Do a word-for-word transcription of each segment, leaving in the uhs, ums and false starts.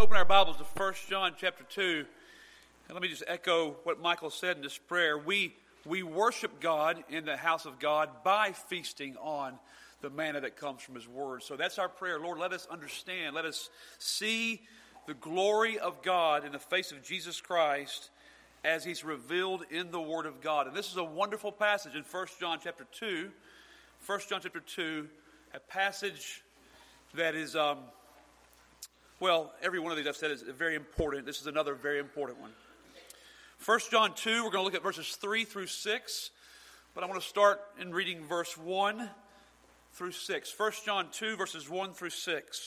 open our Bibles to First John chapter two. And let me just echo what Michael said in this prayer. We, we worship God in the house of God by feasting on the manna that comes from His Word. So that's our prayer. Lord, let us understand. Let us see the glory of God in the face of Jesus Christ as He's revealed in the Word of God. And this is a wonderful passage in First John chapter two. First John chapter two, a passage that is... um. Well, every one of these I've said is very important. This is another very important one. First John two, we're going to look at verses three through six. But I want to start in reading verse one through six. First John two, verses one through six.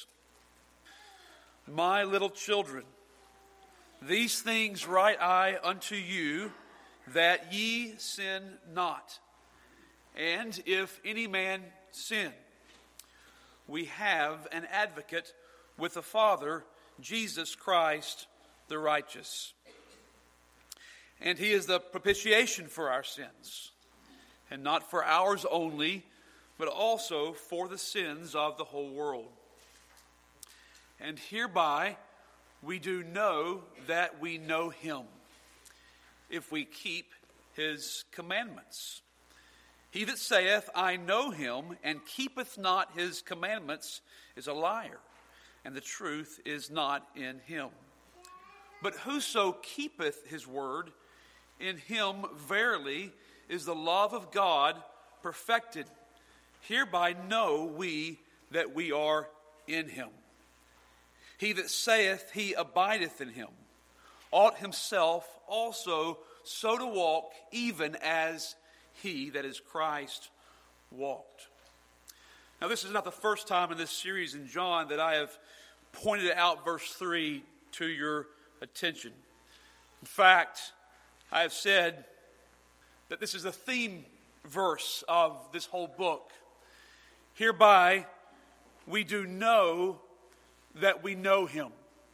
My little children, these things write I unto you, that ye sin not. And if any man sin, we have an advocate with the Father, Jesus Christ the righteous. And He is the propitiation for our sins, and not for ours only, but also for the sins of the whole world. And hereby we do know that we know Him, if we keep His commandments. He that saith, I know Him, and keepeth not His commandments, is a liar, and the truth is not in him. But whoso keepeth His word, in him verily is the love of God perfected. Hereby know we that we are in Him. He that saith he abideth in Him, ought himself also so to walk, even as He, that is Christ, walked. Now, this is not the first time in this series in John that I have pointed out verse three to your attention. In fact, I have said that this is the theme verse of this whole book. Hereby we do know that we know Him.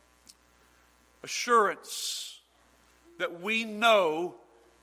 Assurance that we know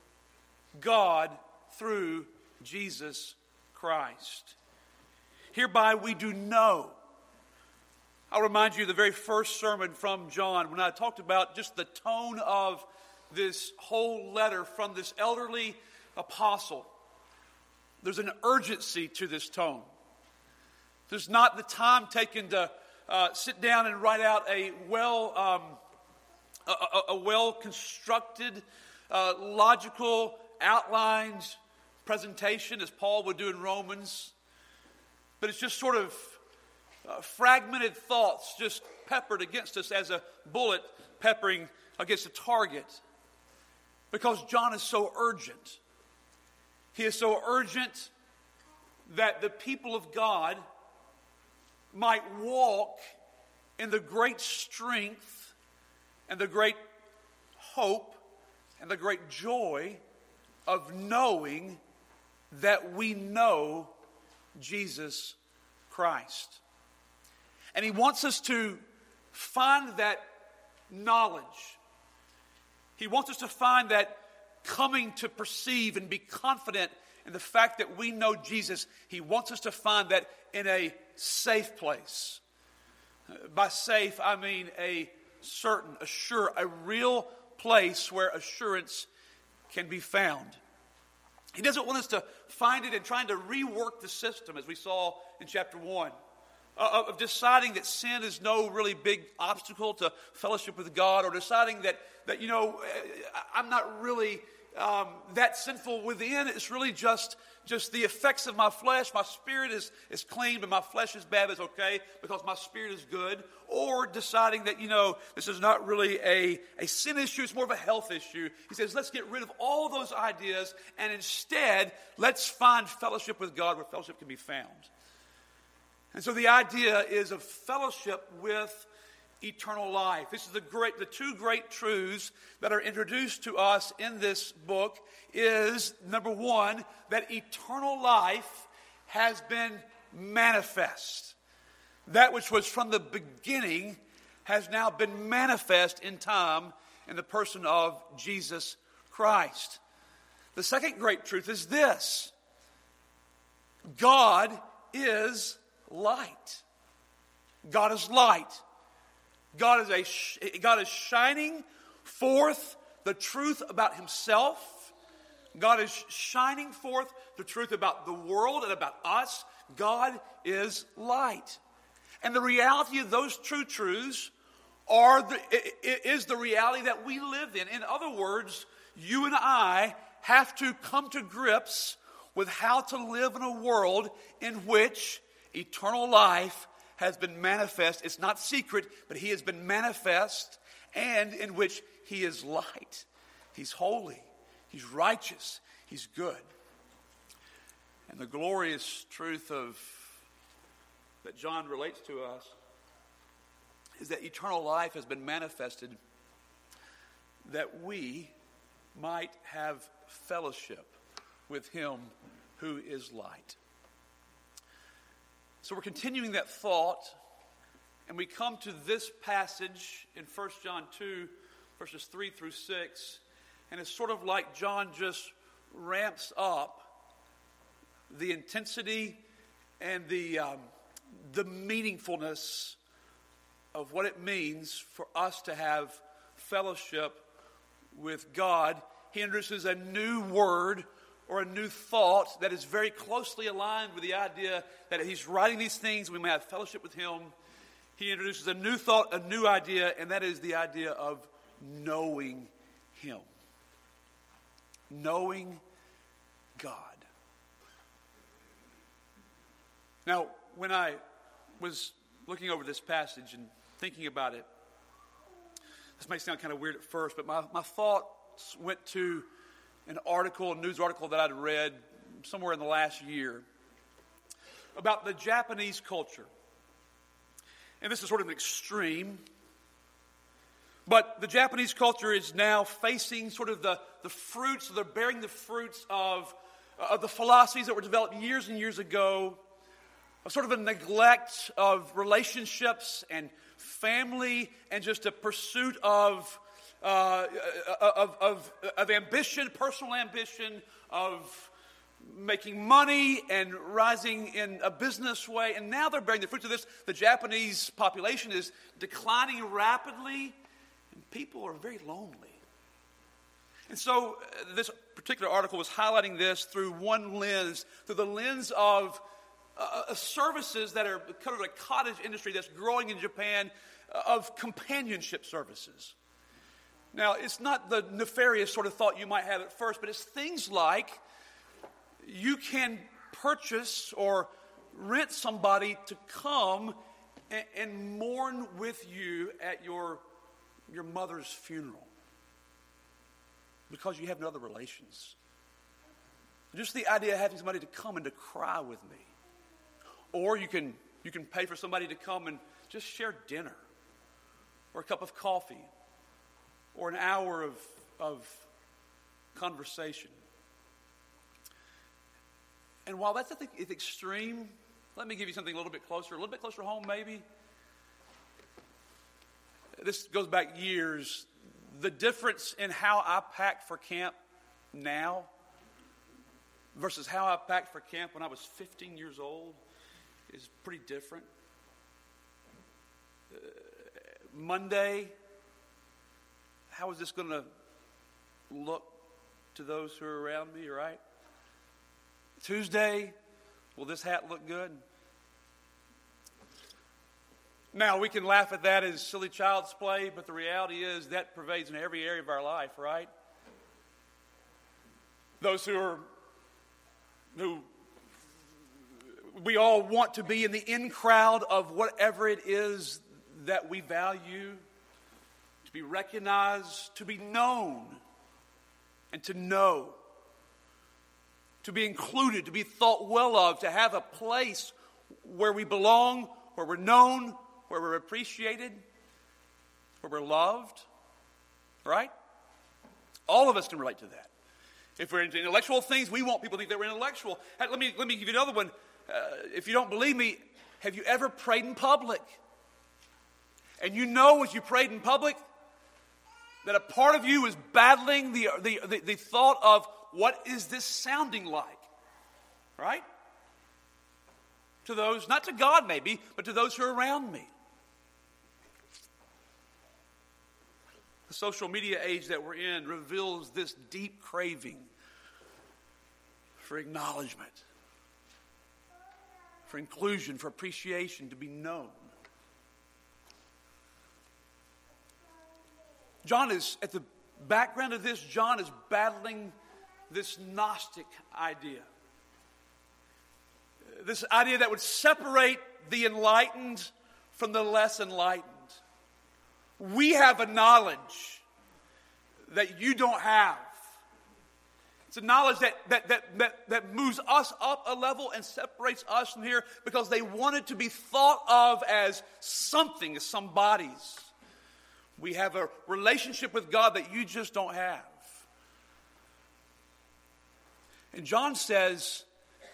God through Jesus Christ. Hereby we do know. I'll remind you of the very first sermon from John when I talked about just the tone of this whole letter from this elderly apostle. There's an urgency to this tone. There's not the time taken to uh, sit down and write out a well, um, a, a, a well-constructed, uh, logical, outlined presentation as Paul would do in Romans. But it's just sort of uh, fragmented thoughts just peppered against us as a bullet peppering against a target. Because John is so urgent. He is so urgent that the people of God might walk in the great strength and the great hope and the great joy of knowing that we know Jesus Christ. And He wants us to find that knowledge. He wants us to find that coming to perceive and be confident in the fact that we know Jesus. He wants us to find that in a safe place. By safe, I mean a certain, a sure, a real place where assurance can be found. He doesn't want us to find it in trying to rework the system, as we saw in chapter one, uh, of deciding that sin is no really big obstacle to fellowship with God, or deciding that, that you know, I'm not really um, that sinful within. It's really just, just the effects of my flesh. My spirit is, is clean, but my flesh is bad. It's okay because my spirit is good. Or deciding that, you know, this is not really a, a sin issue, it's more of a health issue. He says, let's get rid of all those ideas, and instead, let's find fellowship with God where fellowship can be found. And so the idea is of fellowship with eternal life. This is the great, the two great truths that are introduced to us in this book is, number one, that eternal life has been manifest. That which was from the beginning has now been manifest in time in the person of Jesus Christ. The second great truth is this: God is light. God is light. God is, a, God is shining forth the truth about himself. God is shining forth the truth about the world and about us. God is light. And the reality of those true truths are the, is the reality that we live in. In other words, you and I have to come to grips with how to live in a world in which eternal life has been manifest. It's not secret, but he has been manifest, and in which he is light. He's holy. He's righteous. He's good. And the glorious truth of that John relates to us is that eternal life has been manifested that we might have fellowship with him who is light. So we're continuing that thought, and we come to this passage in First John two, verses three through six, and it's sort of like John just ramps up the intensity and the um, the meaningfulness of what it means for us to have fellowship with God. He introduces a new word or a new thought that is very closely aligned with the idea that he's writing these things, we may have fellowship with him. He introduces a new thought, a new idea, and that is the idea of knowing him. Knowing God. Now, when I was looking over this passage and thinking about it, this may sound kind of weird at first, but my, my thoughts went to an article, a news article that I'd read somewhere in the last year about the Japanese culture. And this is sort of an extreme, but the Japanese culture is now facing sort of the, the fruits, they're bearing the fruits of, of the philosophies that were developed years and years ago, of sort of a neglect of relationships and family and just a pursuit of Uh, of, of, of ambition, personal ambition, of making money and rising in a business way. And now they're bearing the fruits of this. The Japanese population is declining rapidly, and people are very lonely. And so uh, this particular article was highlighting this through one lens, through the lens of uh, services that are kind of a cottage industry that's growing in Japan, uh, of companionship services. Now, it's not the nefarious sort of thought you might have at first, but it's things like you can purchase or rent somebody to come and, and mourn with you at your, your mother's funeral because you have no other relations. Just the idea of having somebody to come and to cry with me. Or you can, you can pay for somebody to come and just share dinner or a cup of coffee, or an hour of, of conversation. And while that's at the, at the extreme, let me give you something a little bit closer, a little bit closer home maybe. This goes back years. The difference in how I pack for camp now versus how I packed for camp when I was fifteen years old is pretty different. Uh, Monday, how is this going to look to those who are around me, right? Tuesday, will this hat look good? Now, we can laugh at that as silly child's play, but the reality is that pervades in every area of our life, right? Those who are, who we all want to be in the in crowd of whatever it is that we value, to be recognized, to be known, and to know, to be included, to be thought well of, to have a place where we belong, where we're known, where we're appreciated, where we're loved, right? All of us can relate to that. If we're into intellectual things, we want people to think that we're intellectual. Hey, let me, let me give you another one. Uh, if you don't believe me, have you ever prayed in public? And you know as you prayed in public that a part of you is battling the, the, the, the thought of, what is this sounding like? Right? To those, not to God maybe, but to those who are around me. The social media age that we're in reveals this deep craving for acknowledgement, for inclusion, for appreciation, to be known. John is, at the background of this, John is battling this Gnostic idea. This idea that would separate the enlightened from the less enlightened. We have a knowledge that you don't have. It's a knowledge that, that, that, that, that moves us up a level and separates us from here because they want it to be thought of as something, as somebody's. We have a relationship with God that you just don't have. And John says,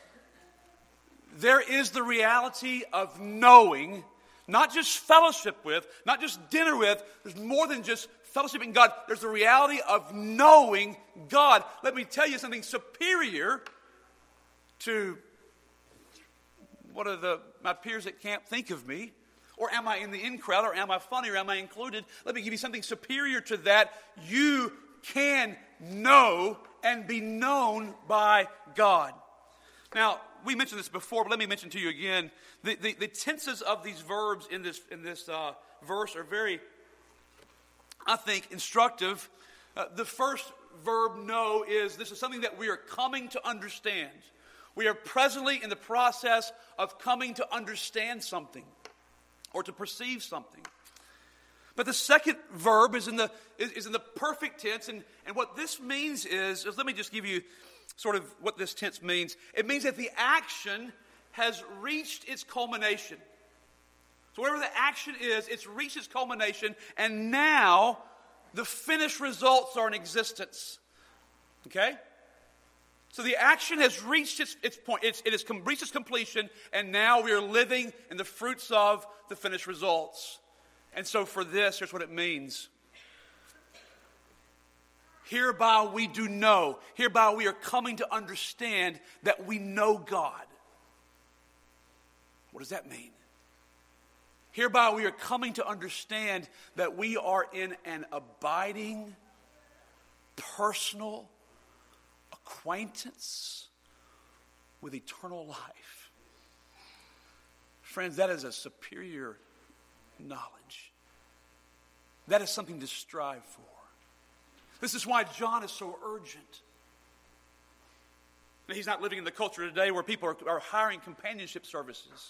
there is the reality of knowing, not just fellowship with, not just dinner with. There's more than just fellowship in God. There's the reality of knowing God. Let me tell you something superior to what are the my peers at camp think of me. Or am I in the in crowd? Or am I funny? Or am I included? Let me give you something superior to that. You can know and be known by God. Now, we mentioned this before, but let me mention to you again. The, the, the tenses of these verbs in this, in this uh, verse are very, I think, instructive. Uh, the first verb, know, is this is something that we are coming to understand. We are presently in the process of coming to understand something, or to perceive something. But the second verb is in the is, is in the perfect tense, and, and what this means is, is, let me just give you sort of what this tense means. It means that the action has reached its culmination. So whatever the action is, it's reached its culmination, and now the finished results are in existence. Okay? So the action has reached its, its point. It's, it has com- reached its completion, and now we are living in the fruits of the finished results. And so for this, here's what it means. Hereby we do know, hereby we are coming to understand that we know God. What does that mean? Hereby we are coming to understand that we are in an abiding, personal acquaintance with eternal life. Friends, that is a superior knowledge. That is something to strive for. This is why John is so urgent. He's not living in the culture today where people are, are hiring companionship services.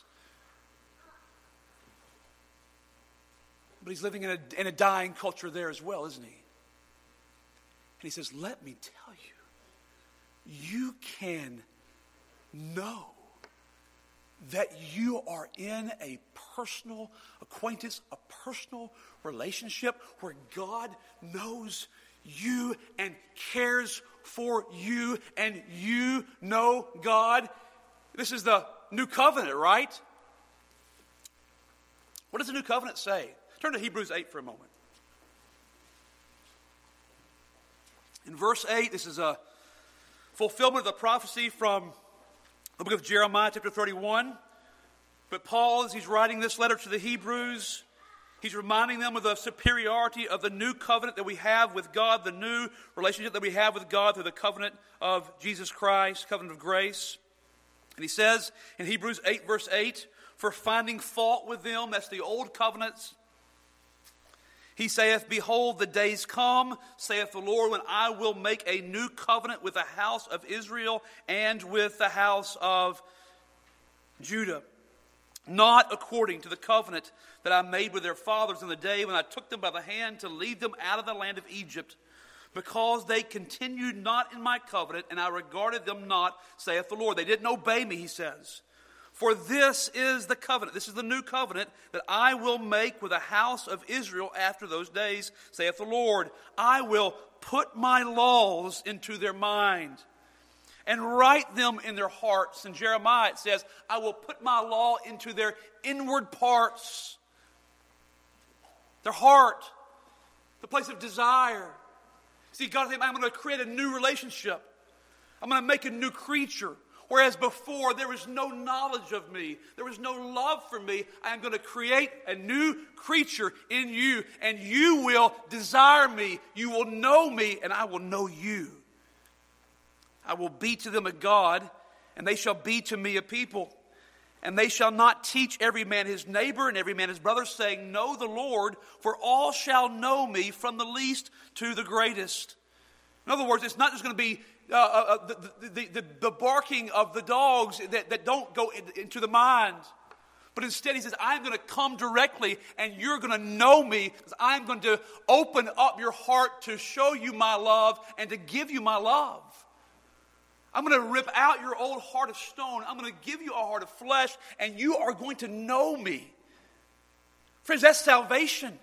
But he's living in a, in a dying culture there as well, isn't he? And he says, let me tell you, you can know that you are in a personal acquaintance, a personal relationship where God knows you and cares for you and you know God. This is the new covenant, right? What does the new covenant say? Turn to Hebrews eight for a moment. In verse eight, this is a fulfillment of the prophecy from the book of Jeremiah, chapter thirty-one. But Paul, as he's writing this letter to the Hebrews, he's reminding them of the superiority of the new covenant that we have with God, the new relationship that we have with God through the covenant of Jesus Christ, covenant of grace. And he says in Hebrews eight, verse eight, for finding fault with them, that's the old covenants, he saith, behold, the days come, saith the Lord, when I will make a new covenant with the house of Israel and with the house of Judah. Not according to the covenant that I made with their fathers in the day when I took them by the hand to lead them out of the land of Egypt, because they continued not in my covenant, and I regarded them not, saith the Lord. They didn't obey me, he says. For this is the covenant, this is the new covenant that I will make with the house of Israel after those days, saith the Lord. I will put my laws into their mind and write them in their hearts. In Jeremiah it says, I will put my law into their inward parts, their heart, the place of desire. See, God is saying, I'm going to create a new relationship. I'm going to make a new creature. Whereas before there was no knowledge of me, there was no love for me, I am going to create a new creature in you, and you will desire me, you will know me, and I will know you. I will be to them a God, and they shall be to me a people. And they shall not teach every man his neighbor and every man his brother, saying, Know the Lord, for all shall know me, from the least to the greatest. In other words, it's not just going to be uh, uh, the, the, the, the barking of the dogs that, that don't go in, into the mind. But instead he says, I'm going to come directly and you're going to know me, because I'm going to open up your heart to show you my love and to give you my love. I'm going to rip out your old heart of stone. I'm going to give you a heart of flesh, and you are going to know me. Friends, that's salvation.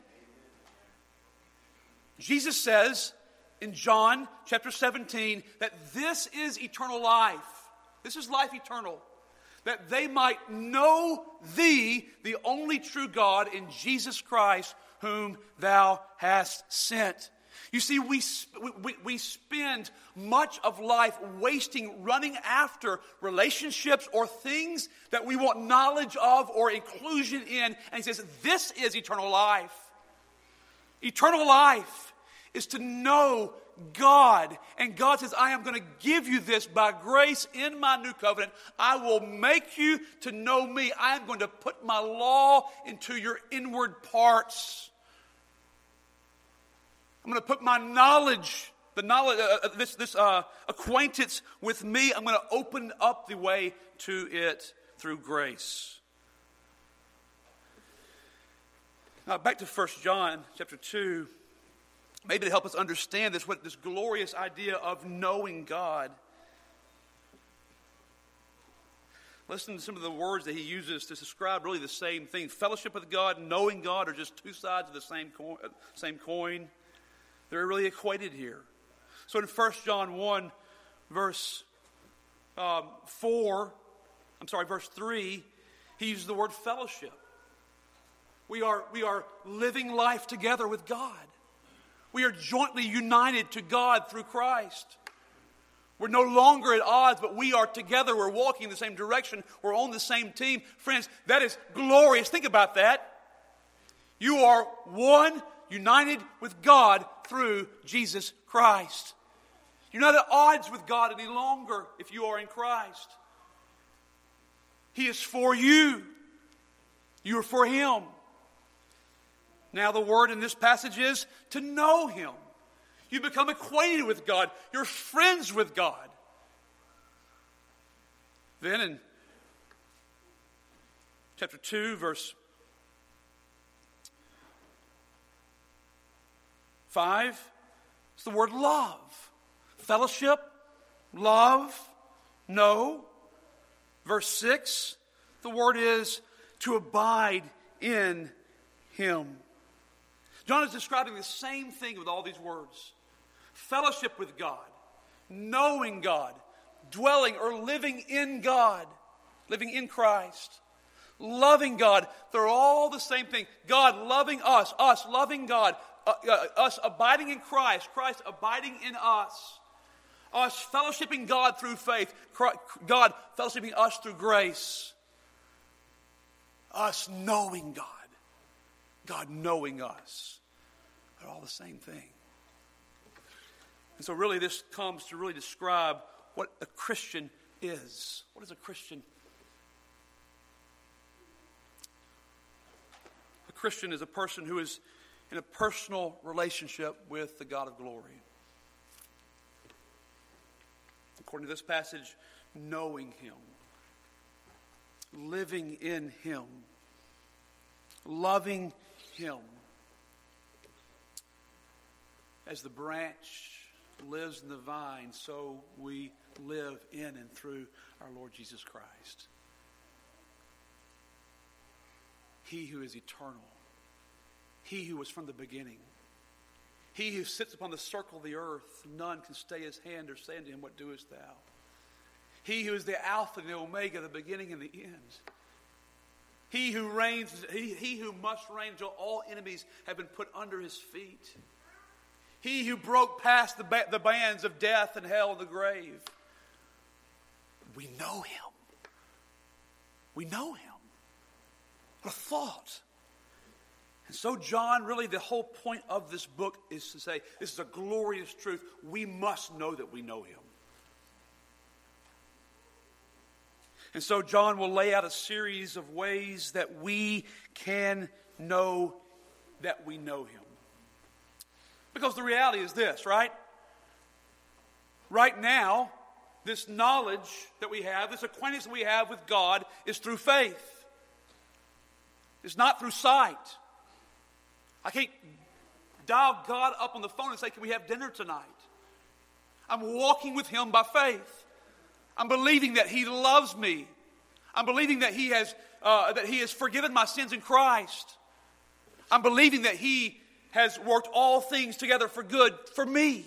Jesus says in John chapter seventeen that this is eternal life. This is life eternal. That they might know thee, the only true God, in Jesus Christ, whom thou hast sent. You see, we, we, we spend much of life wasting, running after relationships or things that we want knowledge of or inclusion in. And he says, this is eternal life. Eternal life is to know God. And God says, I am going to give you this by grace in my new covenant. I will make you to know me. I am going to put my law into your inward parts. I'm going to put my knowledge, the knowledge, uh, this this uh, acquaintance with me, I'm going to open up the way to it through grace. Now back to First John chapter two, maybe to help us understand this, what this glorious idea of knowing God. Listen to some of the words that he uses to describe really the same thing. Fellowship with God, knowing God are just two sides of the same coin. Same coin. They're really equated here. So in First John one, verse um, four, I'm sorry, verse three, he uses the word fellowship. We are, we are living life together with God. We are jointly united to God through Christ. We're no longer at odds, but we are together. We're walking in the same direction. We're on the same team. Friends, that is glorious. Think about that. You are one, united with God through Jesus Christ. You're not at odds with God any longer if you are in Christ. He is for you. You are for Him. Now the word in this passage is to know Him. You become acquainted with God. You're friends with God. Then in chapter two, verse five, it's the word love. Fellowship, love, know. Verse six, the word is to abide in Him. John is describing the same thing with all these words. Fellowship with God, knowing God, dwelling or living in God, living in Christ, loving God. They're all the same thing. God loving us, us loving God, uh, uh, us abiding in Christ, Christ abiding in us, us fellowshipping God through faith, Christ, God fellowshipping us through grace, us knowing God, God knowing us. They're all the same thing. And so really this comes to really describe what a Christian is. What is a Christian? A Christian is a person who is in a personal relationship with the God of glory. According to this passage, knowing Him, living in Him, loving Him. As the branch lives in the vine, so we live in and through our Lord Jesus Christ. He who is eternal, He who was from the beginning, He who sits upon the circle of the earth, none can stay His hand or say unto Him, what doest thou? He who is the Alpha and the Omega, the beginning and the end. He who reigns, he, he who must reign until all enemies have been put under His feet. He who broke past the, ba- the bands of death and hell and the grave. we know him. We know him. What a thought. And so John, really the whole point of this book is to say, this is a glorious truth. We must know that we know him. And so John will lay out a series of ways that we can know that we know him. Because the reality is this, right? Right now, this knowledge that we have, this acquaintance that we have with God is through faith. It's not through sight. I can't dial God up on the phone and say, can we have dinner tonight? I'm walking with him by faith. I'm believing that he loves me. I'm believing that he has uh, that he has forgiven my sins in Christ. I'm believing that he has worked all things together for good for me.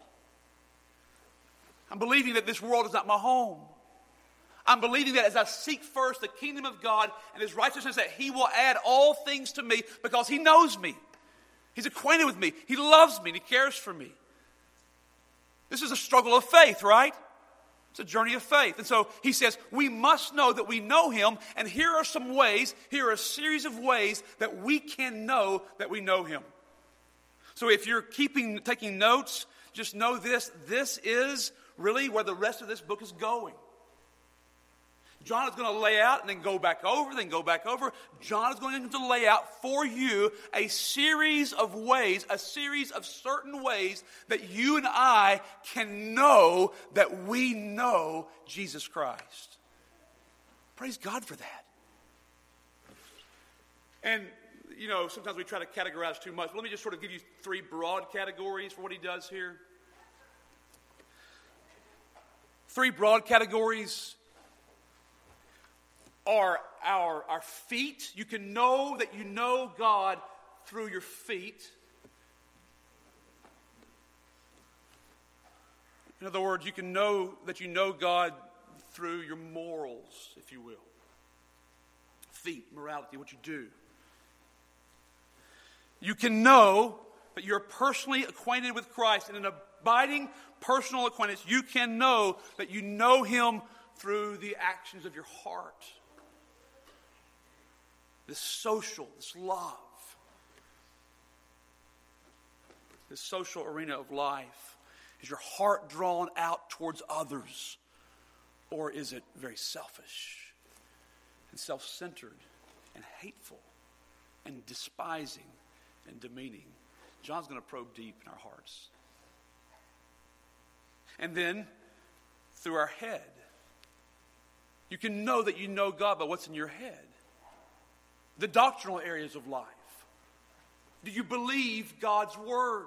I'm believing that this world is not my home. I'm believing that as I seek first the kingdom of God and his righteousness, that he will add all things to me because he knows me. He's acquainted with me. He loves me and he cares for me. This is a struggle of faith, right? It's a journey of faith. And so he says, we must know that we know him. And here are some ways, here are a series of ways that we can know that we know him. So if you're keeping, taking notes, just know this. This is really where the rest of this book is going. John is going to lay out and then go back over, then go back over. John is going to lay out for you a series of ways, a series of certain ways that you and I can know that we know Jesus Christ. Praise God for that. And, you know, sometimes we try to categorize too much. Let me just sort of give you three broad categories for what he does here. Three broad categories are our, our feet. You can know that you know God through your feet. In other words, you can know that you know God through your morals, if you will. Feet, morality, what you do. You can know that you're personally acquainted with Christ. In an abiding personal acquaintance, you can know that you know him through the actions of your heart. This social, this love, this social arena of life. Is your heart drawn out towards others? Or is it very selfish and self-centered and hateful and despising and demeaning? John's going to probe deep in our hearts. And then, through our head, you can know that you know God by what's in your head. The doctrinal areas of life. Do you believe God's words?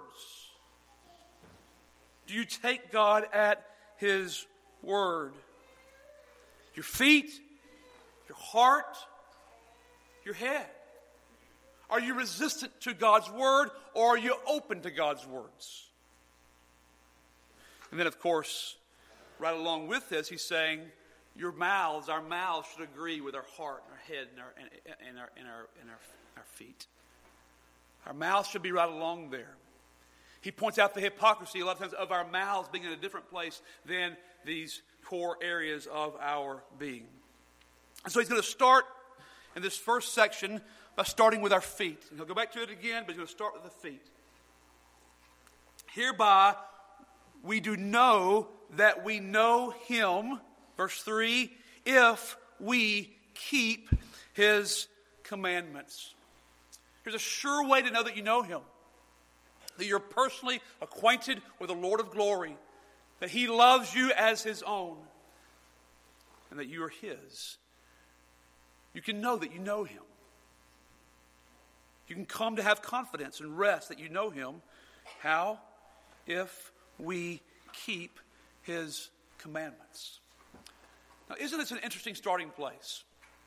Do you take God at his word? Your feet, your heart, your head. Are you resistant to God's word, or are you open to God's words? And then, of course, right along with this, he's saying, your mouths, our mouths should agree with our heart, and our head, and our, and, and, our, and, our, and our, our feet. Our mouths should be right along there. He points out the hypocrisy a lot of times of our mouths being in a different place than these core areas of our being. And so he's going to start in this first section by starting with our feet. And he'll go back to it again, but he's going to start with the feet. Hereby we do know that we know him, verse three, if we keep his commandments. Here's a sure way to know that you know him. That you're personally acquainted with the Lord of glory. That he loves you as his own. And that you are his. You can know that you know him. You can come to have confidence and rest that you know him. How? If we keep his commandments. Now, isn't this an interesting starting place?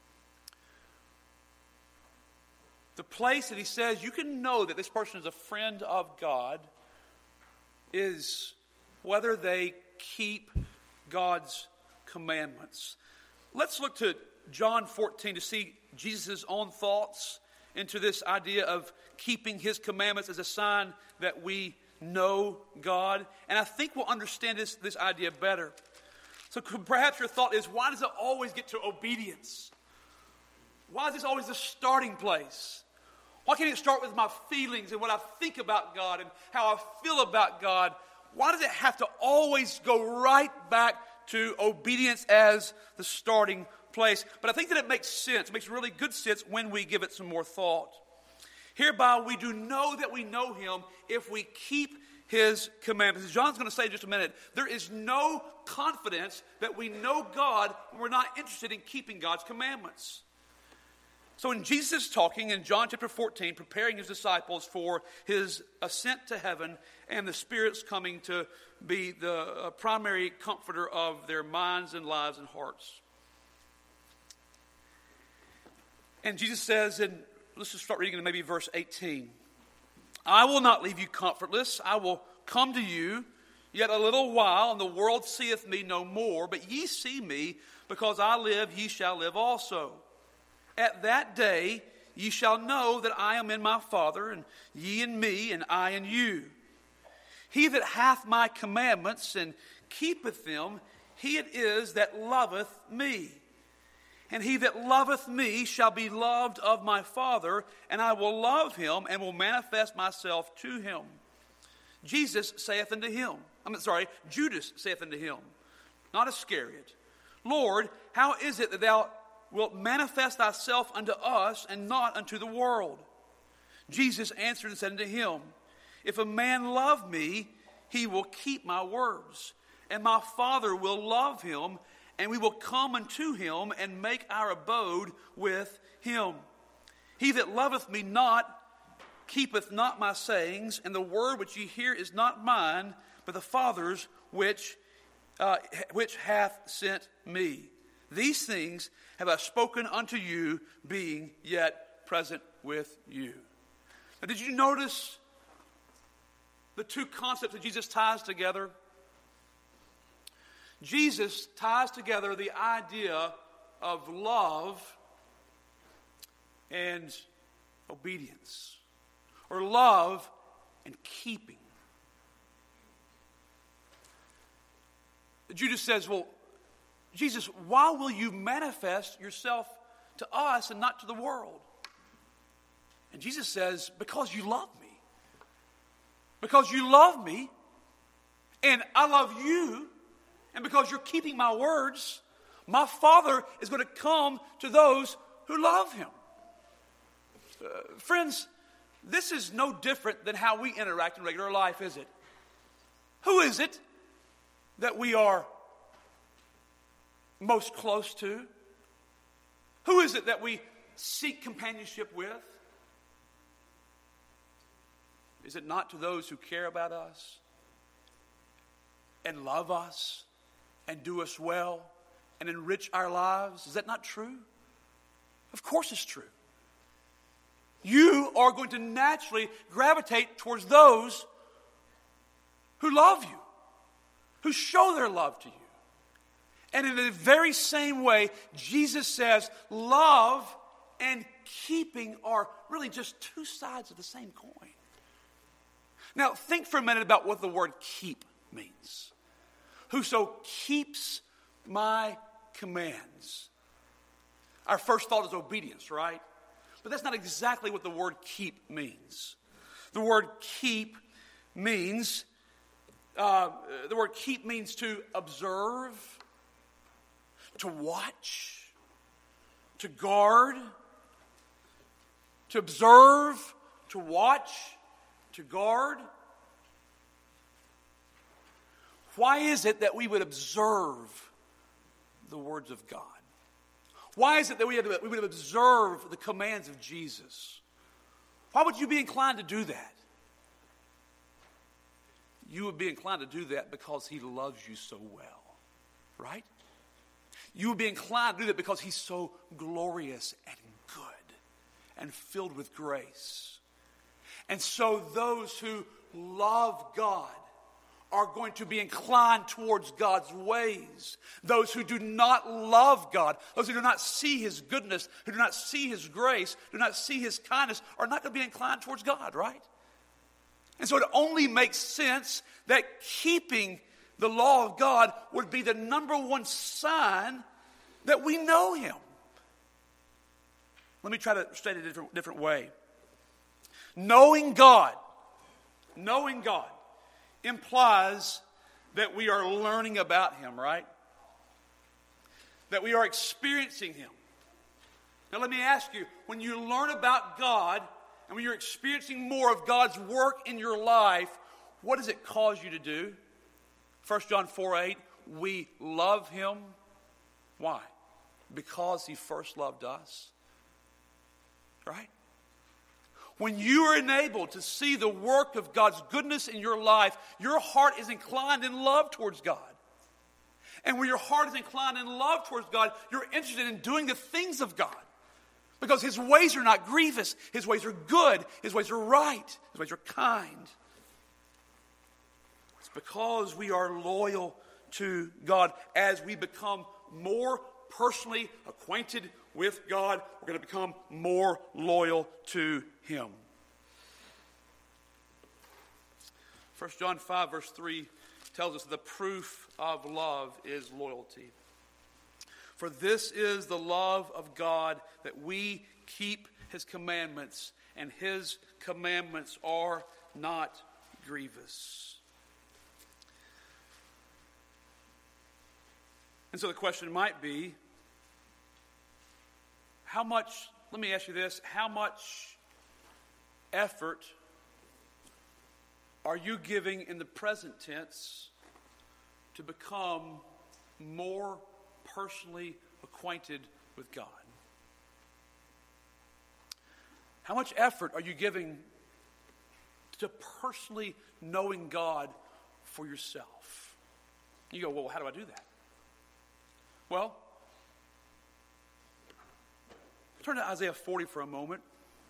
The place that he says you can know that this person is a friend of God is whether they keep God's commandments. Let's look to John fourteen to see Jesus' own thoughts into this idea of keeping his commandments as a sign that we know God. And I think we'll understand this, this idea better. So perhaps your thought is, why does it always get to obedience? Why is this always the starting place? Why can't it start with my feelings and what I think about God and how I feel about God? Why does it have to always go right back to obedience as the starting place? But I think that it makes sense. It makes really good sense when we give it some more thought. Hereby we do know that we know him if we keep his commandments. As John's going to say in just a minute, there is no confidence that we know God when we're not interested in keeping God's commandments. So when Jesus is talking in John chapter fourteen, preparing his disciples for his ascent to heaven and the Spirit's coming to be the uh, primary comforter of their minds and lives and hearts. And Jesus says, and let's just start reading in maybe verse eighteen. I will not leave you comfortless. I will come to you yet a little while, and the world seeth me no more. But ye see me, because I live, ye shall live also. At that day ye shall know that I am in my Father, and ye in me, and I in you. He that hath my commandments and keepeth them, he it is that loveth me. And he that loveth me shall be loved of my Father, and I will love him and will manifest myself to him. Jesus saith unto him, I'm sorry, Judas saith unto him, not Iscariot, Lord, how is it that thou wilt manifest thyself unto us and not unto the world? Jesus answered and said unto him, if a man love me, he will keep my words, and my Father will love him, and we will come unto him and make our abode with him. He that loveth me not keepeth not my sayings, and the word which ye hear is not mine, but the Father's which, uh, which hath sent me. These things have I spoken unto you, being yet present with you. Now, did you notice the two concepts that Jesus ties together? Jesus ties together the idea of love and obedience, or love and keeping. Judas says, well, Jesus, why will you manifest yourself to us and not to the world? And Jesus says, because you love me. Because you love me, and I love you, and because you're keeping my words, my Father is going to come to those who love him. Uh, friends, this is no different than how we interact in regular life, is it? Who is it that we are most close to? Who is it that we seek companionship with? Is it not to those who care about us and love us and do us well and enrich our lives? Is that not true? Of course it's true. You are going to naturally gravitate towards those who love you, who show their love to you. And in the very same way, Jesus says love and keeping are really just two sides of the same coin. Now, think for a minute about what the word keep means. Whoso keeps my commands. Our first thought is obedience, right? But that's not exactly what the word keep means. The word keep means, uh, the word keep means to observe, to watch, to guard, to observe, to watch, to guard. Why is it that we would observe the words of God? Why is it that we, have, we would observe the commands of Jesus? Why would you be inclined to do that? You would be inclined to do that because he loves you so well, right? You would be inclined to do that because he's so glorious and good and filled with grace. And so those who love God are going to be inclined towards God's ways. Those who do not love God, those who do not see his goodness, who do not see his grace, do not see his kindness, are not going to be inclined towards God, right? And so it only makes sense that keeping the law of God would be the number one sign that we know him. Let me try to state it a different, different way. Knowing God, knowing God implies that we are learning about him, right? That we are experiencing him. Now let me ask you, when you learn about God and when you're experiencing more of God's work in your life, what does it cause you to do? First John four eight, we love him. Why? Because he first loved us. Right? When you are enabled to see the work of God's goodness in your life, your heart is inclined in love towards God. And when your heart is inclined in love towards God, you're interested in doing the things of God. Because his ways are not grievous. His ways are good. His ways are right. His ways are kind. It's because we are loyal to God. As we become more personally acquainted with God, we're going to become more loyal to him. First John five verse three tells us the proof of love is loyalty. For this is the love of God, that we keep his commandments, and his commandments are not grievous. And so the question might be, how much, let me ask you this, how much effort are you giving in the present tense to become more personally acquainted with God? How much effort are you giving to personally knowing God for yourself? You go, well, how do I do that? Well, turn to Isaiah forty for a moment,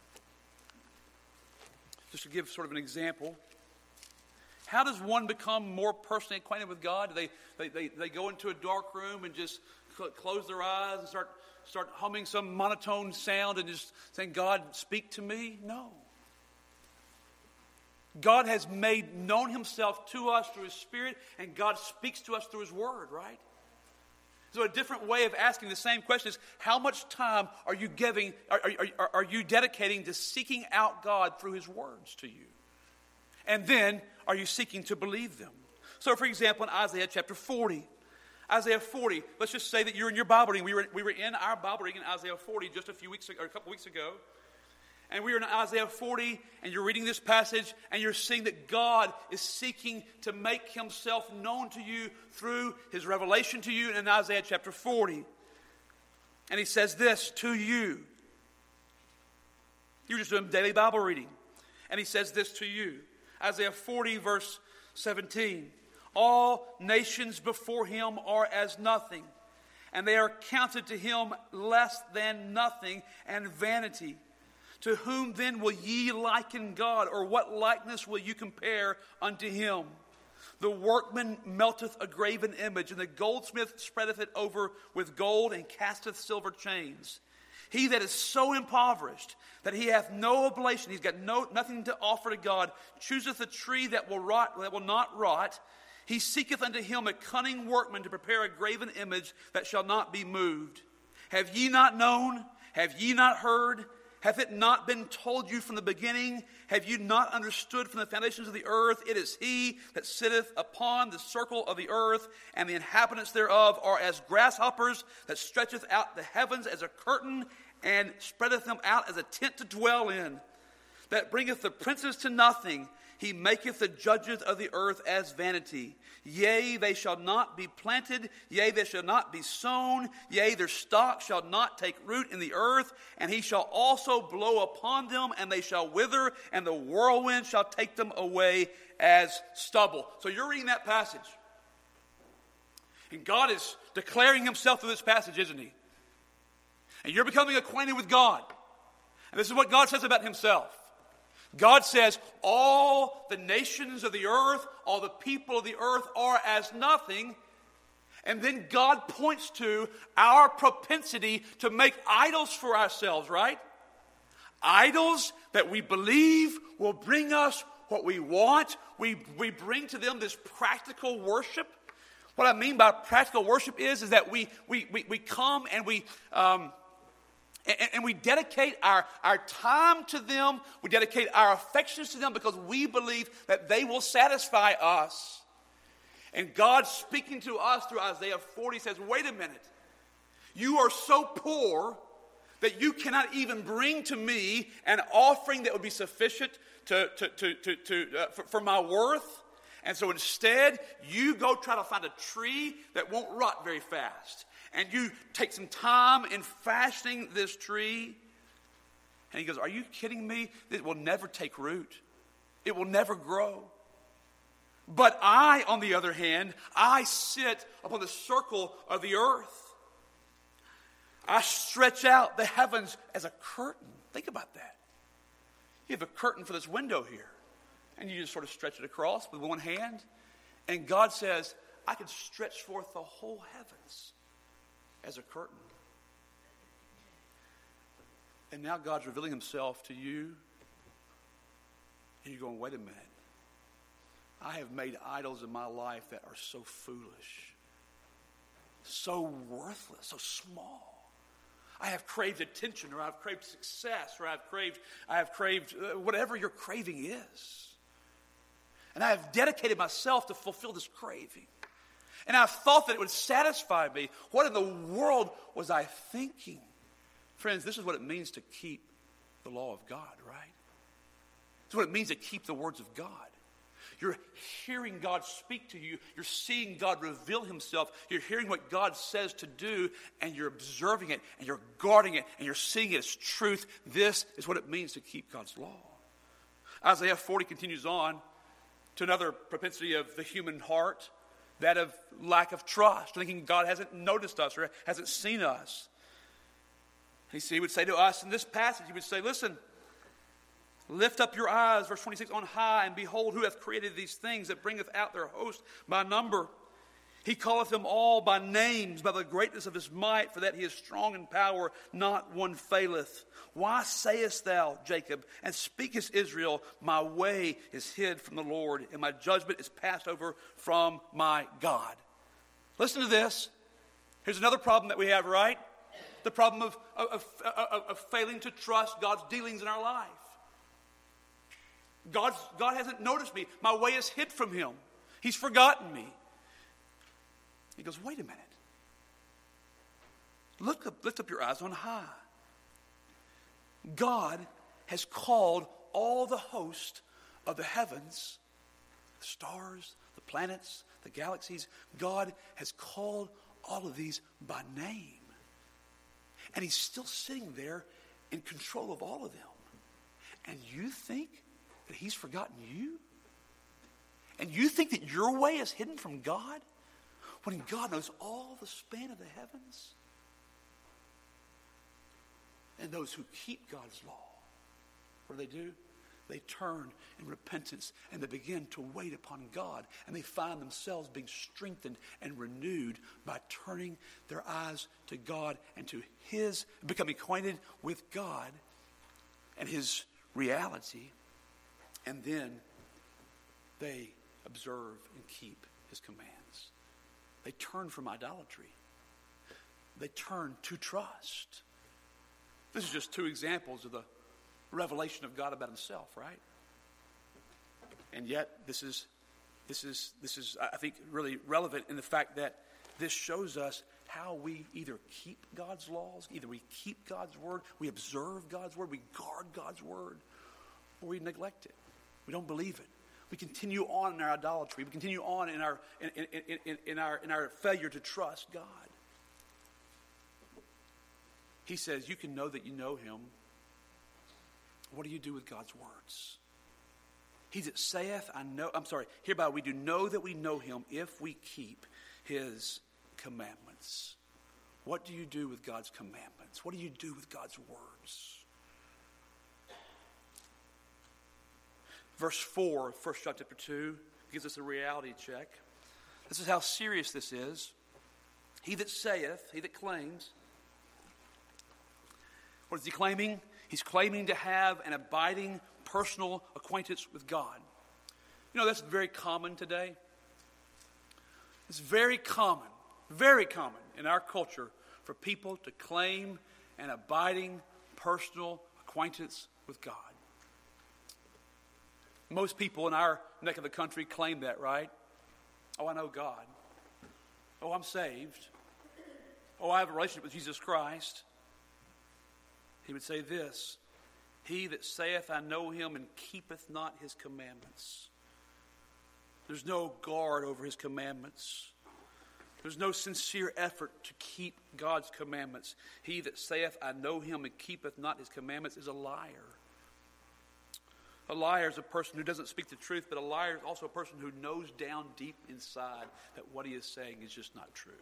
just to give sort of an example. How does one become more personally acquainted with God? Do they, they, they, they go into a dark room and just cl- close their eyes and start, start humming some monotone sound and just saying, God, speak to me? No. God has made known himself to us through his Spirit, and God speaks to us through his Word, right? So a different way of asking the same question is, how much time are you giving, are, are, are, are you dedicating to seeking out God through his words to you? And then, are you seeking to believe them? So, for example, in Isaiah chapter forty, Isaiah forty, let's just say that you're in your Bible reading. We were, we were in our Bible reading in Isaiah forty just a few weeks ago, or a couple weeks ago. And we were in Isaiah forty, and you're reading this passage, and you're seeing that God is seeking to make himself known to you through his revelation to you in Isaiah chapter forty. And he says this to you. You're just doing daily Bible reading. And he says this to you. Isaiah forty, verse seventeen. All nations before him are as nothing, and they are counted to him less than nothing and vanity. To whom then will ye liken God, or what likeness will you compare unto him? The workman melteth a graven image, and the goldsmith spreadeth it over with gold, and casteth silver chains. He that is so impoverished that he hath no oblation, he's got no nothing to offer to God, chooseth a tree that will rot, that will not rot. He seeketh unto him a cunning workman to prepare a graven image that shall not be moved. Have ye not known? Have ye not heard? Hath it not been told you from the beginning? Have you not understood from the foundations of the earth? It is he that sitteth upon the circle of the earth, and the inhabitants thereof are as grasshoppers, that stretcheth out the heavens as a curtain, and spreadeth them out as a tent to dwell in. That bringeth the princes to nothing. He maketh the judges of the earth as vanity. Yea, they shall not be planted. Yea, they shall not be sown. Yea, their stock shall not take root in the earth. And he shall also blow upon them, and they shall wither, and the whirlwind shall take them away as stubble. So you're reading that passage. And God is declaring himself through this passage, isn't he? And you're becoming acquainted with God. And this is what God says about himself. God says, all the nations of the earth, all the people of the earth are as nothing. And then God points to our propensity to make idols for ourselves, right? Idols that we believe will bring us what we want. We, we bring to them this practical worship. What I mean by practical worship is, is that we we we, we come and we um, and, and we dedicate our, our time to them. We dedicate our affections to them because we believe that they will satisfy us. And God speaking to us through Isaiah forty says, wait a minute. You are so poor that you cannot even bring to me an offering that would be sufficient to, to, to, to, to, uh, for, for my worth. And so instead, you go try to find a tree that won't rot very fast. And you take some time in fashioning this tree. And he goes, are you kidding me? It will never take root. It will never grow. But I, on the other hand, I sit upon the circle of the earth. I stretch out the heavens as a curtain. Think about that. You have a curtain for this window here. And you just sort of stretch it across with one hand. And God says, I can stretch forth the whole heavens as a curtain. And now God's revealing himself to you. And you're going, wait a minute. I have made idols in my life that are so foolish, so worthless, so small. I have craved attention, or I've craved success, or I've craved, I have craved uh, whatever your craving is. And I have dedicated myself to fulfill this craving. And I've thought that it would satisfy me. What in the world was I thinking? Friends, this is what it means to keep the law of God, right? This is what it means to keep the words of God. You're hearing God speak to you. You're seeing God reveal himself. You're hearing what God says to do, and you're observing it, and you're guarding it, and you're seeing it as truth. This is what it means to keep God's law. Isaiah forty continues on to another propensity of the human heart, that of lack of trust, thinking God hasn't noticed us or hasn't seen us. He would say to us in this passage, he would say, listen, lift up your eyes, verse twenty-six, on high, and behold who hath created these things, that bringeth out their host by number. He calleth them all by names, by the greatness of his might, for that he is strong in power, not one faileth. Why sayest thou, Jacob, and speakest Israel, my way is hid from the Lord, and my judgment is passed over from my God? Listen to this. Here's another problem that we have, right? The problem of, of, of, of failing to trust God's dealings in our life. God's, God hasn't noticed me. My way is hid from him. He's forgotten me. He goes, wait a minute. Look up, lift up your eyes on high. God has called all the host of the heavens, the stars, the planets, the galaxies. God has called all of these by name. And he's still sitting there in control of all of them. And you think that he's forgotten you? And you think that your way is hidden from God? When God knows all the span of the heavens? And those who keep God's law, what do they do? They turn in repentance and they begin to wait upon God. And they find themselves being strengthened and renewed by turning their eyes to God and to his, becoming acquainted with God and his reality. And then they observe and keep his commands. They turn from idolatry. They turn to trust. This is just two examples of the revelation of God about himself, right? And yet, this is, this is, this is, I think, really relevant in the fact that this shows us how we either keep God's laws, either we keep God's word, we observe God's word, we guard God's word, or we neglect it. We don't believe it. We continue on in our idolatry. We continue on in our in, in, in, in our in our failure to trust God. He says, you can know that you know him. What do you do with God's words? He that saith, I know, I'm sorry, hereby we do know that we know him if we keep his commandments. What do you do with God's commandments? What do you do with God's words? Verse four, First John chapter two, gives us a reality check. This is how serious this is. He that saith, he that claims, what is he claiming? He's claiming to have an abiding personal acquaintance with God. You know, that's very common today. It's very common, very common in our culture for people to claim an abiding personal acquaintance with God. Most people in our neck of the country claim that, right? Oh, I know God. Oh, I'm saved. Oh, I have a relationship with Jesus Christ. He would say this, he that saith, I know him, and keepeth not his commandments. There's no guard over his commandments. There's no sincere effort to keep God's commandments. He that saith, I know him, and keepeth not his commandments is a liar. A liar is a person who doesn't speak the truth, but a liar is also a person who knows down deep inside that what he is saying is just not true.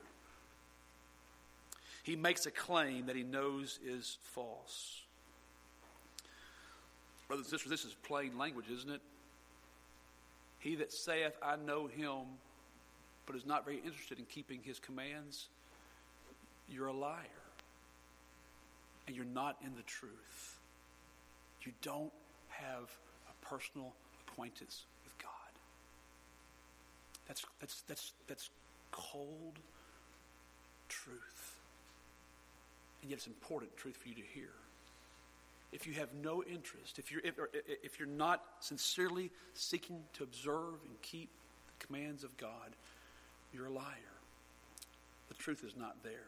He makes a claim that he knows is false. Brothers and sisters, this is plain language, isn't it? He that saith, I know him, but is not very interested in keeping his commands, you're a liar. And you're not in the truth. You don't have a personal acquaintance with God. That's, that's, that's, that's cold truth. And yet it's important truth for you to hear. If you have no interest, if you're, if, if you're not sincerely seeking to observe and keep the commands of God, you're a liar. The truth is not there.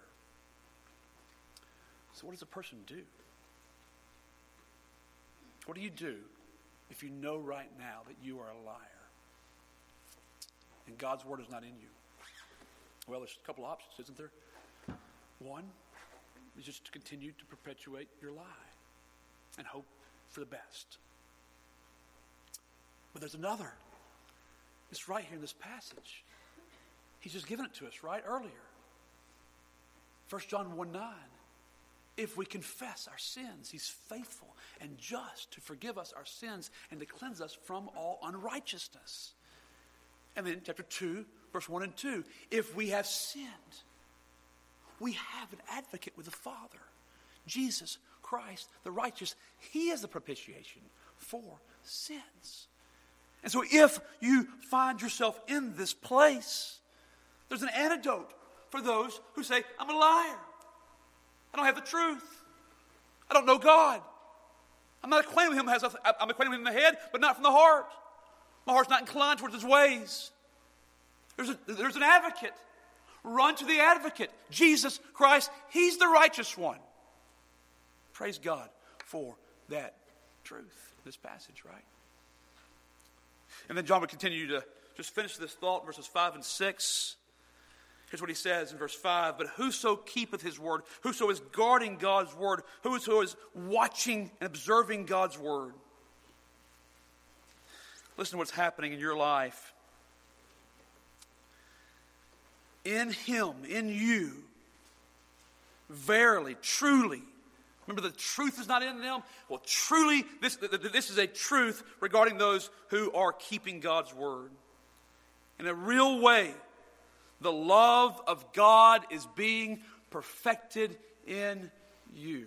So what does a person do? What do you do if you know right now that you are a liar and God's word is not in you? Well, there's a couple options, isn't there? One is just to continue to perpetuate your lie and hope for the best. But there's another. It's right here in this passage. He's just given it to us right earlier. First John one nine. If we confess our sins, he's faithful and just to forgive us our sins and to cleanse us from all unrighteousness. And then chapter two, verse one and two. If we have sinned, we have an advocate with the Father, Jesus Christ, the righteous. He is the propitiation for sins. And so if you find yourself in this place, there's an antidote for those who say, I'm a liar. I don't have the truth. I don't know God. I'm not acquainted with him. As I'm acquainted with him in the head, but not from the heart. My heart's not inclined towards his ways. There's, a, there's an advocate. Run to the advocate, Jesus Christ. He's the righteous one. Praise God for that truth, this passage, right? And then John would continue to just finish this thought, verses five and six. Here's what he says in verse five. But whoso keepeth his word, whoso is guarding God's word, whoso is watching and observing God's word. Listen to what's happening in your life. In him, in you, verily, truly. Remember, the truth is not in them. Well, truly, this, this is a truth regarding those who are keeping God's word. In a real way, the love of God is being perfected in you.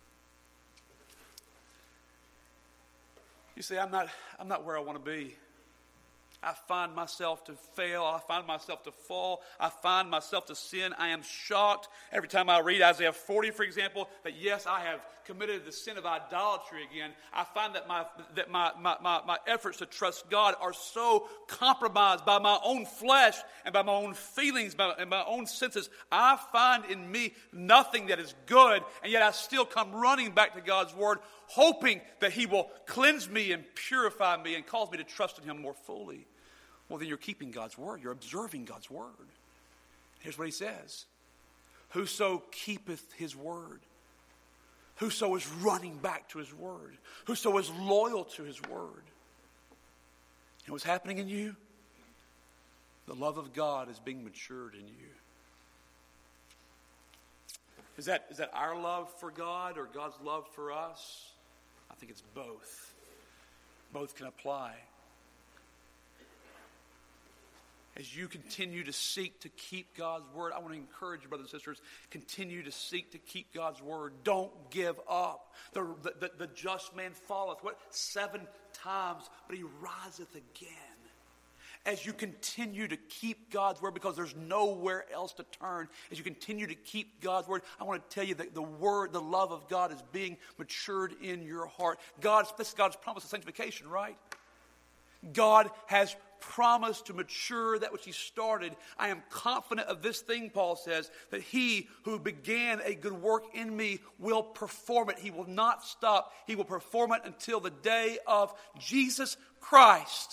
You say, I'm not, I'm not where I want to be. I find myself to fail. I find myself to fall. I find myself to sin. I am shocked every time I read Isaiah forty, for example, that yes, I have committed the sin of idolatry again. I find that my that my, my, my, my efforts to trust God are so compromised by my own flesh and by my own feelings by, and my own senses. I find in me nothing that is good, and yet I still come running back to God's word, hoping that he will cleanse me and purify me and cause me to trust in him more fully. Well, then you're keeping God's word. You're observing God's word. Here's what he says. Whoso keepeth his word. Whoso is running back to his word. Whoso is loyal to his word. And what's happening in you? The love of God is being matured in you. Is that, is that our love for God or God's love for us? I think it's both. Both can apply. As you continue to seek to keep God's word, I want to encourage you, brothers and sisters, continue to seek to keep God's word. Don't give up. The, the, the just man falleth, what? Seven times, but he riseth again. as you continue to keep God's word, because there's nowhere else to turn, as you continue to keep God's word, I want to tell you that the word, the love of God is being matured in your heart. God's, this is God's promise of sanctification, right? God has promised to mature that which he started. I am confident of this thing, Paul says, that he who began a good work in me will perform it. He will not stop. He will perform it until the day of Jesus Christ.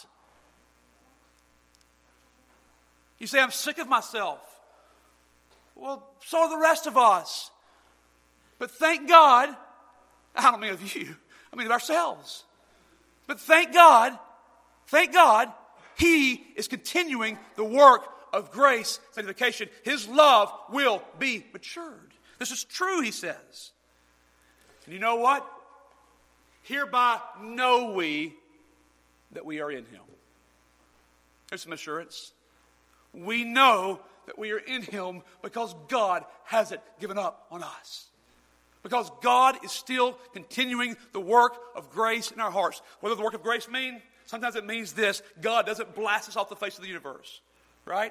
You say, I'm sick of myself. Well, so are the rest of us. But thank God, I don't mean of you, I mean of ourselves. But thank God, thank God, he is continuing the work of grace, sanctification. His love will be matured. This is true, he says. And you know what? Hereby know we that we are in him. There's some assurance. We know that we are in him because God hasn't given up on us. Because God is still continuing the work of grace in our hearts. What does the work of grace mean? Sometimes it means this: God doesn't blast us off the face of the universe, right?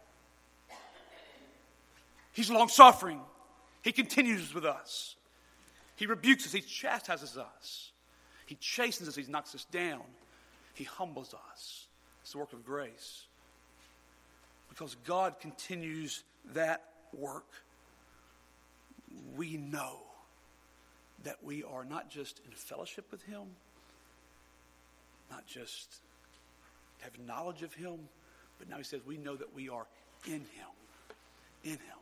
He's long-suffering. He continues with us. He rebukes us. He chastises us. He chastens us. He knocks us down. He humbles us. It's the work of grace. Because God continues that work, we know that we are not just in fellowship with him, not just have knowledge of him, but now he says we know that we are in him. In him.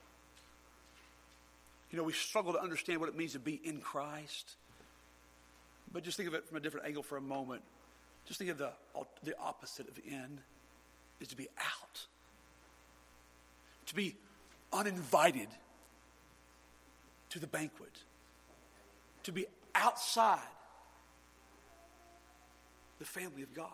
You know, we struggle to understand what it means to be in Christ. But just think of it from a different angle for a moment. Just think of the, the opposite of in is to be out. To be uninvited to the banquet. To be outside the family of God.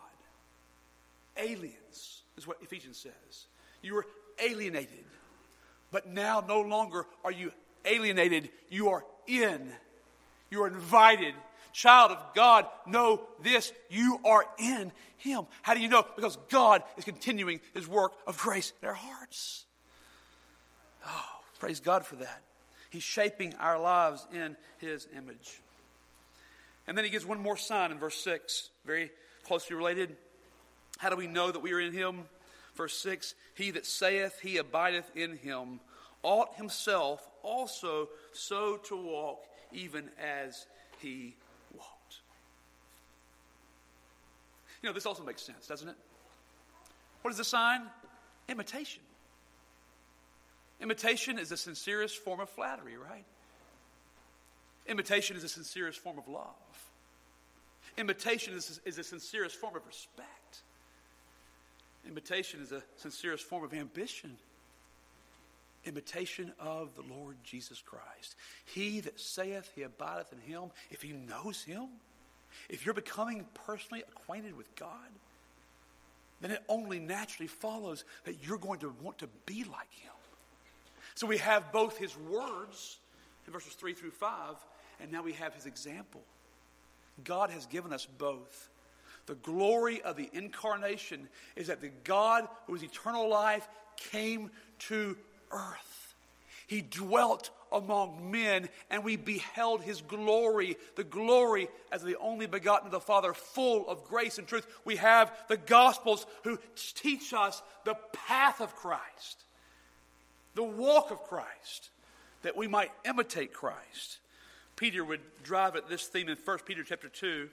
Aliens is what Ephesians says. You were alienated, but now no longer are you alienated. You are in. You are invited. Child of God, know this. You are in him. How do you know? Because God is continuing his work of grace in our hearts. Oh, praise God for that. He's shaping our lives in his image. And then he gives one more sign in verse six, very closely related. How do we know that we are in him? Verse six, he that saith he abideth in him ought himself also so to walk, even as he walked. You know, this also makes sense, doesn't it? What is the sign? Imitation. Imitation is the sincerest form of flattery, right? Imitation is the sincerest form of love. Imitation is, is the sincerest form of respect. Imitation is the sincerest form of ambition. Imitation of the Lord Jesus Christ. He that saith he abideth in him, if he knows him, if you're becoming personally acquainted with God, then it only naturally follows that you're going to want to be like him. So we have both his words in verses three through five, and now we have his example. God has given us both. The glory of the incarnation is that the God who is eternal life came to earth. He dwelt among men, and we beheld his glory, the glory as the only begotten of the Father, full of grace and truth. We have the Gospels who teach us the path of Christ, the walk of Christ, that we might imitate Christ. Peter would drive at this theme in First Peter chapter two,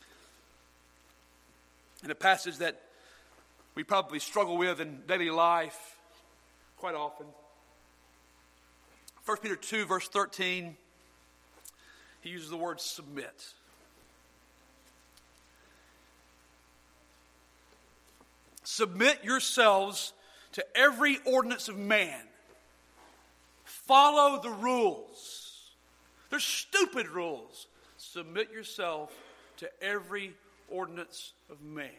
in a passage that we probably struggle with in daily life quite often. First Peter two, verse thirteen, he uses the word submit. Submit yourselves to every ordinance of man. Follow the rules. They're stupid rules. Submit yourself to every ordinance of man.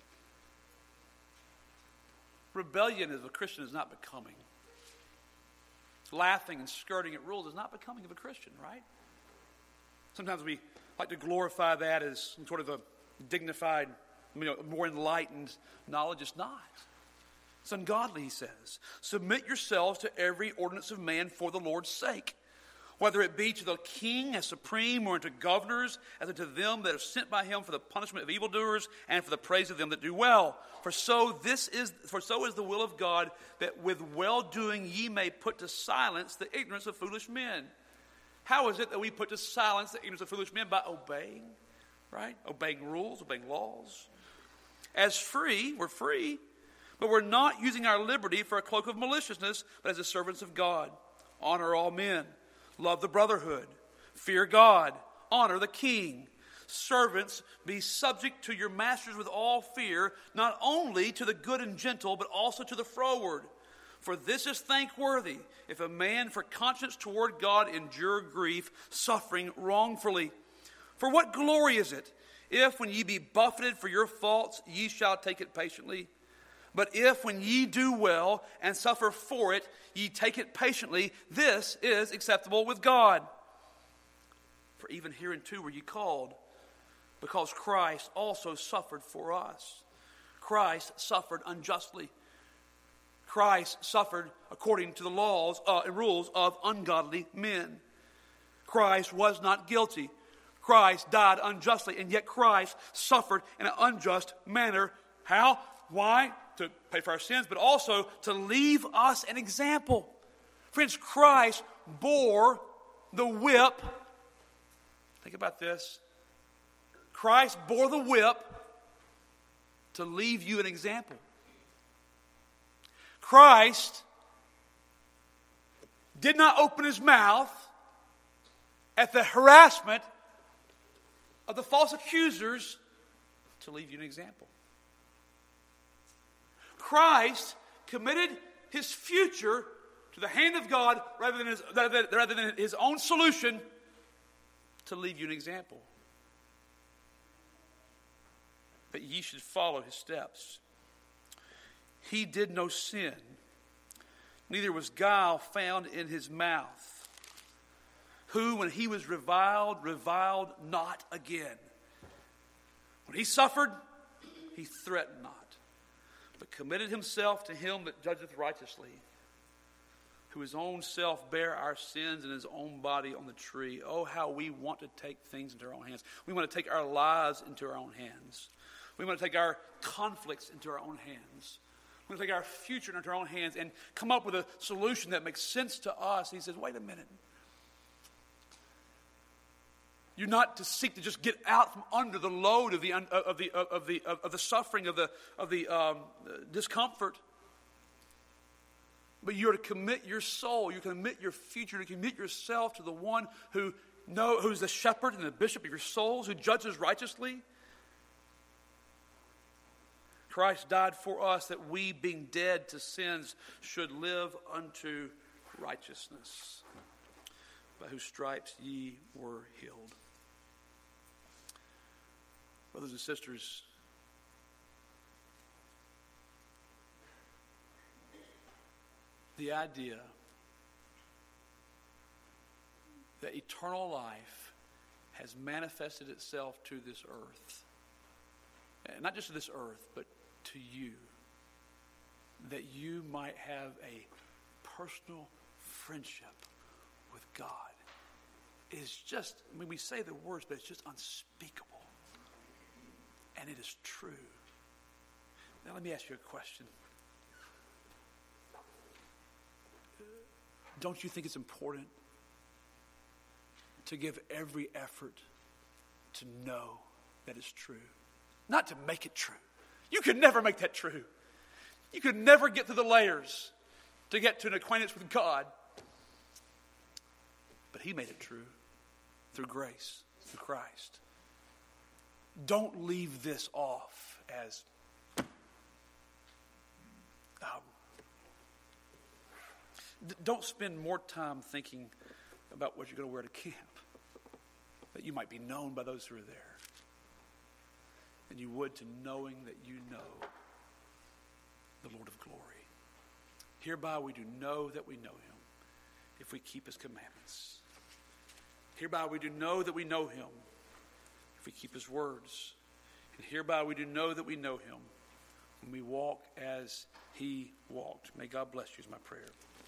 Rebellion as a Christian is not becoming. Laughing and skirting at rules is not becoming of a Christian, right? Sometimes we like to glorify that as some sort of a dignified you know, more enlightened knowledge. It's not. It's ungodly, he says. Submit yourselves to every ordinance of man for the Lord's sake, whether it be to the king as supreme, or unto governors, as unto them that are sent by him for the punishment of evildoers, and for the praise of them that do well. For so this is for so is the will of God, that with well-doing ye may put to silence the ignorance of foolish men. How is it that we put to silence the ignorance of foolish men? By obeying, right? Obeying rules, obeying laws. As free, we're free, but we're not using our liberty for a cloak of maliciousness, but as the servants of God. Honor all men. Love the brotherhood. Fear God. Honor the king. Servants, be subject to your masters with all fear, not only to the good and gentle, but also to the froward. For this is thankworthy, if a man for conscience toward God endure grief, suffering wrongfully. For what glory is it, if when ye be buffeted for your faults, ye shall take it patiently? But if when ye do well and suffer for it, ye take it patiently, this is acceptable with God. For even hereunto were ye called, because Christ also suffered for us. Christ suffered unjustly. Christ suffered according to the laws uh, and rules of ungodly men. Christ was not guilty. Christ died unjustly, and yet Christ suffered in an unjust manner. How? Why? To pay for our sins, but also to leave us an example. Friends, Christ bore the whip. Think about this. Christ bore the whip to leave you an example. Christ did not open his mouth at the harassment of the false accusers to leave you an example. Christ committed his future to the hand of God rather than his, rather than his own solution to leave you an example. That ye should follow his steps. He did no sin, neither was guile found in his mouth. Who, when he was reviled, reviled not again. When he suffered, he threatened not, but committed himself to him that judgeth righteously, who his own self bare our sins in his own body on the tree. Oh, how we want to take things into our own hands. We want to take our lives into our own hands. We want to take our conflicts into our own hands. We want to take our future into our own hands and come up with a solution that makes sense to us. He says, wait a minute. You're not to seek to just get out from under the load of the of the of the of the suffering of the of the um, discomfort, but you're to commit your soul. You commit your future. To commit yourself to the one who know who's the shepherd and the bishop of your souls, who judges righteously. Christ died for us that we, being dead to sins, should live unto righteousness, by whose stripes ye were healed. Brothers and sisters, the idea that eternal life has manifested itself to this earth, and not just to this earth, but to you, that you might have a personal friendship with God, is just, I mean, we say the words, but it's just unspeakable. And it is true. Now let me ask you a question. Don't you think it's important to give every effort to know that it's true? Not to make it true. You could never make that true. You could never get through the layers to get to an acquaintance with God. But he made it true through grace, through Christ. Don't leave this off as um, d- don't spend more time thinking about what you're going to wear to camp, that you might be known by those who are there, than you would to knowing that you know the Lord of glory. Hereby we do know that we know him, if we keep his commandments. Hereby we do know that we know him, if we keep his words. And hereby we do know that we know him when we walk as he walked. May God bless you is my prayer.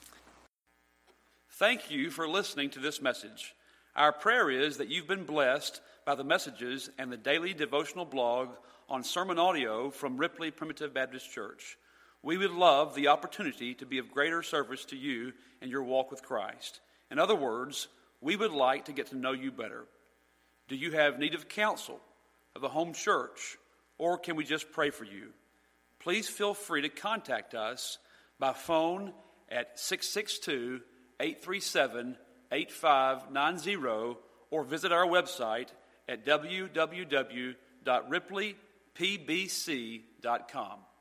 Thank you for listening to this message. Our prayer is that you've been blessed by the messages and the daily devotional blog on sermon audio from Ripley Primitive Baptist Church. We would love the opportunity to be of greater service to you in your walk with Christ. In other words, we would like to get to know you better. Do you have need of counsel, of a home church, or can we just pray for you? Please feel free to contact us by phone at six six two, eight three seven, eight five nine zero or visit our website at w w w dot ripley p b c dot com.